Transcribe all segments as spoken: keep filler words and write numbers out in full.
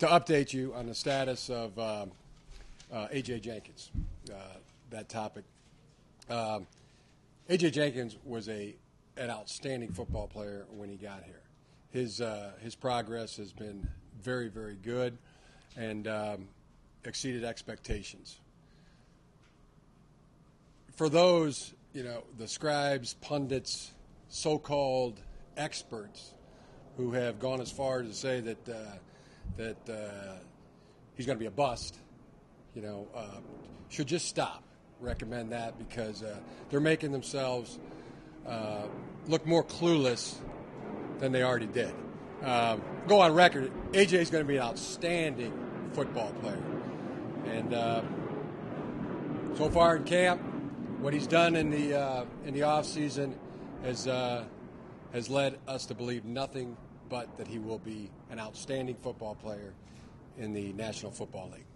to update you on the status of um, uh, A J Jenkins, uh, that topic. Um, A J Jenkins was a an outstanding football player when he got here. His uh, his progress has been very, very good and um, exceeded expectations. For those, you know, the scribes, pundits, so-called experts who have gone as far as to say that uh, that uh, he's going to be a bust, you know, uh, should just stop. Recommend that because uh, they're making themselves uh, look more clueless than they already did. Um, go on record, A J is going to be an outstanding football player. And uh, so far in camp, what he's done in the uh, in the offseason has, uh, has led us to believe nothing but that he will be an outstanding football player in the National Football League.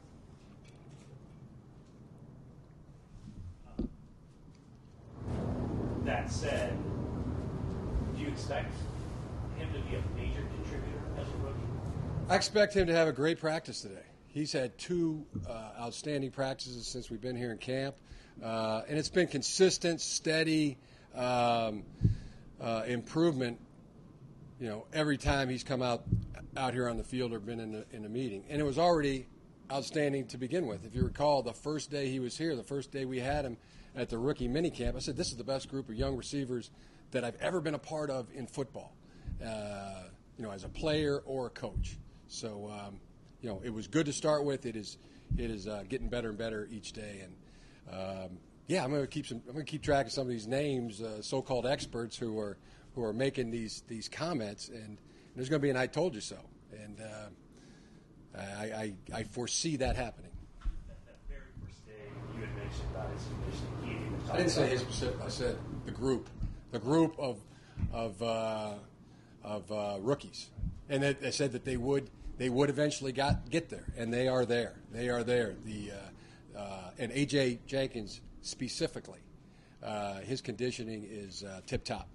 That said, do you expect him to be a major contributor as a rookie? I expect him to have a great practice today. He's had two uh, outstanding practices since we've been here in camp, uh, and it's been consistent, steady um, uh, improvement. You know, every time he's come out out here on the field or been in the in the meeting, and it was already outstanding to begin with. If you recall, the first day he was here, the first day we had him at the rookie minicamp, I said, this is the best group of young receivers that I've ever been a part of in football, uh, you know, as a player or a coach. So, um, you know, it was good to start with. It is it is uh, getting better and better each day. And, um, yeah, I'm going to keep some. I'm going to keep track of some of these names, uh, so-called experts who are who are making these these comments. And there's going to be an "I told you so." And uh, I, I I foresee that happening. You had mentioned about his conditioning. He even I didn't say his specific. I said the group, the group of of uh, of uh, rookies, and they, they said that they would they would eventually got get there, and they are there. They are there. The uh, uh, and A J Jenkins specifically, uh, his conditioning is uh, tip top.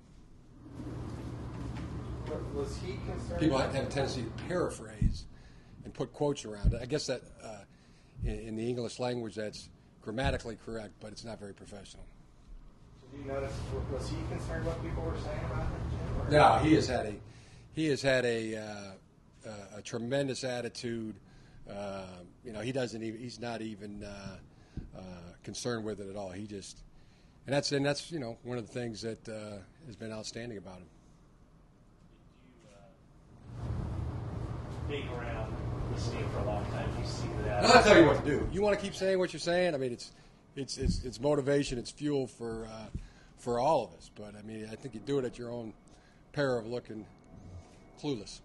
Was he concerned? People have a tendency to paraphrase and put quotes around it. I guess that uh, in, in the English language, that's grammatically correct, but it's not very professional. Did you notice? Was he concerned what people were saying about him, Jim? Or? No, he has had a he has had a uh, a, a tremendous attitude. Uh, you know, he doesn't even he's not even uh, uh, concerned with it at all. He just and that's and that's you know one of the things that uh, has been outstanding about him. Did you uh, being around listening for a long time, you see that? I'll tell you what to do. You want to keep saying what you're saying. I mean, it's it's it's, it's motivation. It's fuel for uh, for all of us. But I mean, I think you do it at your own peril of looking clueless.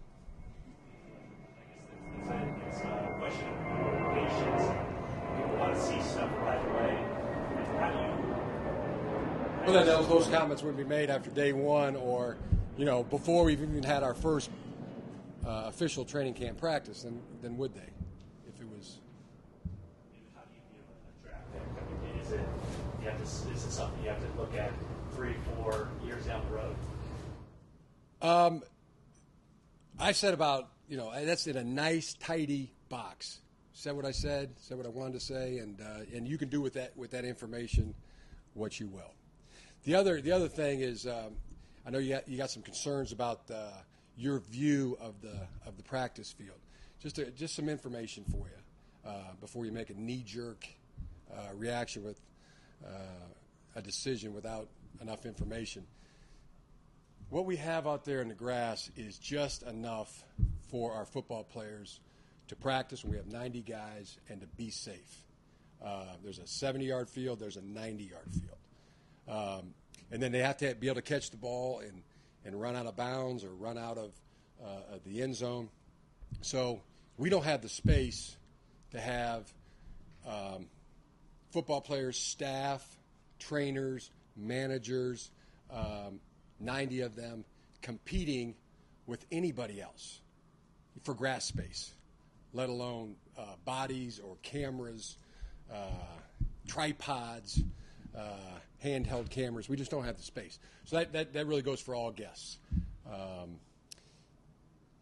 I guess it's, it's a question of patience. People want to see stuff right away. How do you? Well, then those, those comments would be made after day one, or you know, before we've even had our first uh, official training camp practice. Then then would they? If it was. How do you view a draft pick? I mean, is it you have to? Is it something you have to look at three, four years down the road? Um, I said about, you know, that's in a nice, tidy box. Said what I said, said what I wanted to say, and uh, and you can do with that with that information what you will. The other the other thing is, um, I know you got, you got some concerns about uh, your view of the of the practice field. Just a, just some information for you uh, before you make a knee-jerk uh, reaction with uh, a decision without enough information. What we have out there in the grass is just enough for our football players to practice when we have ninety guys and to be safe. Uh, there's a seventy-yard field. There's a ninety-yard field. Um, and then they have to be able to catch the ball and, and run out of bounds or run out of, uh, of the end zone. So we don't have the space to have um, football players, staff, trainers, managers, um, ninety of them competing with anybody else for grass space, let alone uh, bodies or cameras, uh, tripods, uh, handheld cameras. We just don't have the space. So that, that, that really goes for all guests. Um,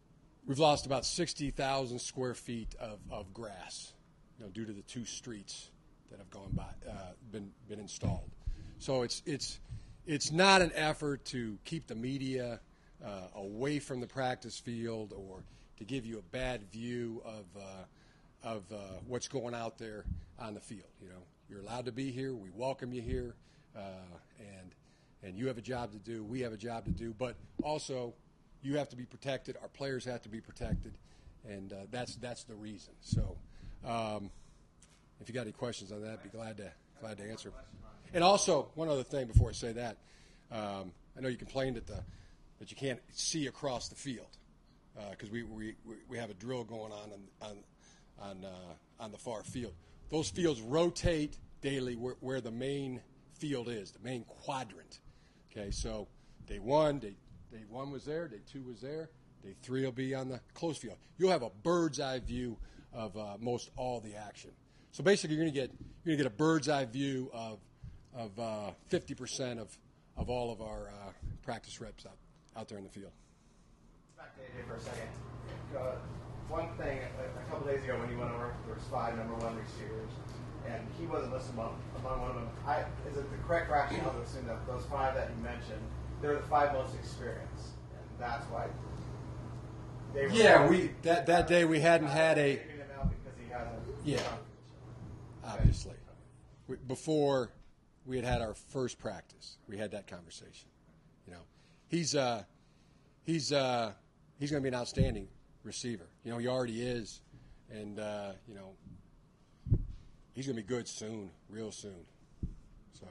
we've lost about sixty thousand square feet of, of grass, you know, due to the two streets that have gone by, uh, been been installed. So it's it's it's not an effort to keep the media uh, away from the practice field or to give you a bad view of uh, of uh, what's going out there on the field. You know, you're allowed to be here. We welcome you here, uh, and and you have a job to do. We have a job to do, but also you have to be protected. Our players have to be protected, and uh, that's that's the reason. So, um, if you got any questions on that, I'd be glad to glad to answer. And also, one other thing before I say that, um, I know you complained that the that you can't see across the field because uh, we, we we have a drill going on on on on, uh, on the far field. Those fields rotate daily where, where the main field is, the main quadrant. Okay, so day one, day day one was there, day two was there, day three will be on the close field. You'll have a bird's eye view of uh, most all the action. So basically, you're going to get you're going to get a bird's eye view of of uh, fifty percent of of all of our uh, practice reps out out there in the field. Back to A J for a second. Uh, one thing, a, a couple days ago when you went over, there was five number one receivers, and he wasn't listed among, among one of them. I, is it the correct rationale to assume that those five that you mentioned, they're the five most experienced, and that's why they were... Yeah, we that, that day we hadn't had a... Taking him out because he hasn't... Yeah, obviously. We, before we had had our first practice, we had that conversation. You know, he's uh, he's uh, he's going to be an outstanding receiver. You know, he already is, and uh, you know, he's going to be good soon, real soon. So.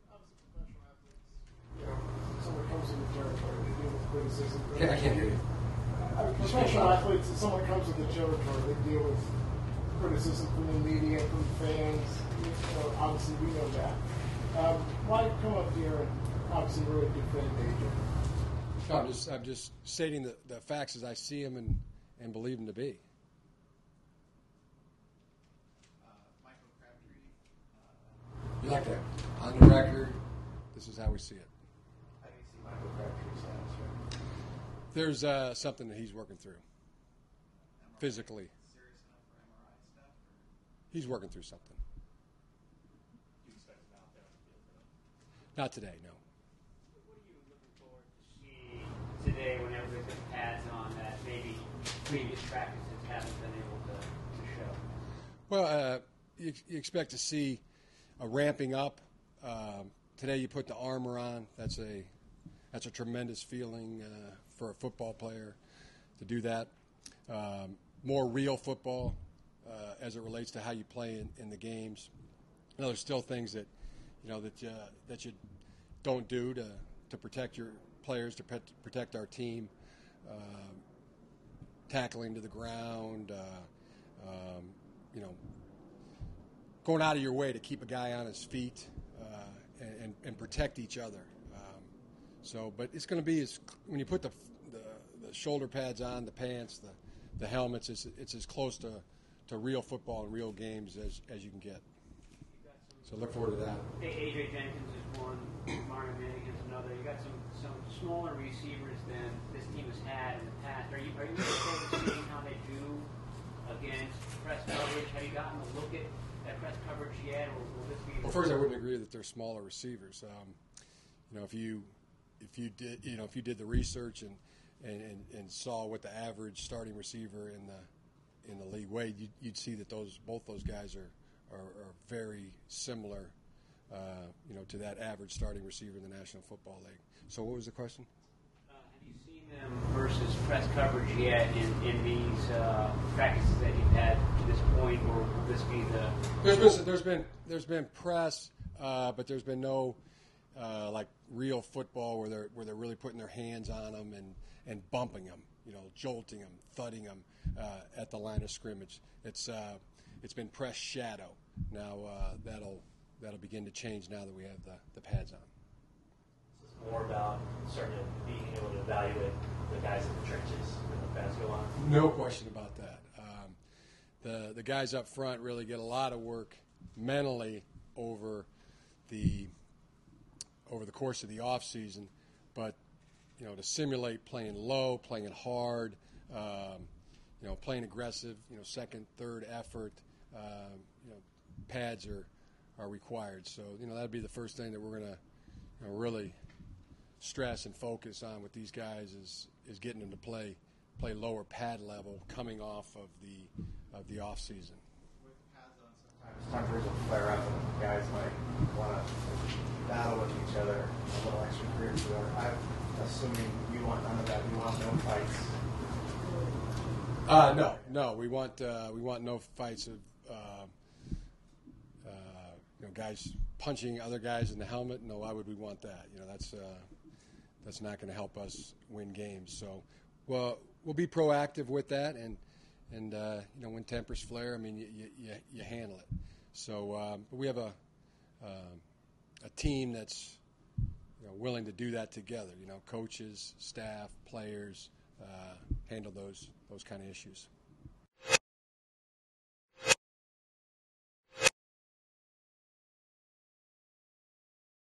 You know, someone comes in the territory, they deal with criticism. Yeah, I can't hear you. I mean, professional athletes, if someone comes to the territory, they deal with criticism from the media, from fans. You know, obviously, we know that. Um, why come up here and obviously really defend A J? No, I'm just I'm just stating the, the facts as I see them and, and believe them to be. Uh, Michael Crabtree. You like that? On the record, this is how we see it. How do you see Michael Crabtree's status right? There's uh, something that he's working through physically. Serious enough for M R I stuff? Or? He's working through something. Do you expect him out there on the field for them? Not today, no. What are you looking forward to see today when everybody's got pads on that maybe previous practices haven't been able to, to show? Well, uh, you, you expect to see a ramping up. Um, today you put the armor on. That's a that's a tremendous feeling uh, for a football player to do that. Um, more real football uh, as it relates to how you play in, in the games. You know, there's still things that you know that uh, that you don't do to to protect your players, to pet, protect our team. Um, tackling to the ground, uh, um, you know, going out of your way to keep a guy on his feet uh, and, and protect each other. Um, so, but it's going to be as, when you put the, the the shoulder pads on, the pants, the the helmets, it's it's as close to, to real football and real games as, as you can get. So look forward to that. A J Jenkins is one, Mario Mannigan's another. You got some, some smaller receivers than this team has had in the past. Are you are you looking forward to seeing how they do against press coverage? Have you gotten a look at, at press coverage yet, or will this be? Well, first, I wouldn't agree that they're smaller receivers. Um, you know, if you if you did you know if you did the research and and, and, and saw what the average starting receiver in the in the league weighed, you'd, you'd see that those both those guys are are, are very similar, uh, you know, to that average starting receiver in the National Football League. So, what was the question? Uh, have you seen them versus press coverage yet in, in these uh, practices that you've had to this point, or will this be the? There's been there's been there's been press, uh, but there's been no uh, like real football where they're where they're really putting their hands on them and, and bumping them, you know, jolting them, thudding them uh, at the line of scrimmage. It's uh, it's been press shadow. Now uh, that'll that'll begin to change now that we have the, the pads on. This is more about starting to being able to evaluate the guys in the trenches when the pads go on. No question about that. Um, the the guys up front really get a lot of work mentally over the over the course of the off season, but you know, to simulate playing low, playing hard, um, you know, playing aggressive, you know, second, third effort, uh, you know, pads are are required. So, you know, that'd be the first thing that we're going to, you know, really stress and focus on with these guys is is getting them to play play lower pad level coming off of the of the off season. With the pads on, sometimes tempers will flare up, and guys might want to battle with each other a little extracurricular. I'm assuming you want none of that. You want no fights. Uh, no, no. We want uh, we want no fights of uh, uh, you know, guys punching other guys in the helmet. No, why would we want that? You know, that's uh, that's not going to help us win games. So, well, we'll be proactive with that, and and uh, you know, when tempers flare, I mean, you you, you handle it. So, um, but we have a uh, a team that's, you know, willing to do that together. You know, coaches, staff, players, uh, handle those those kind of issues.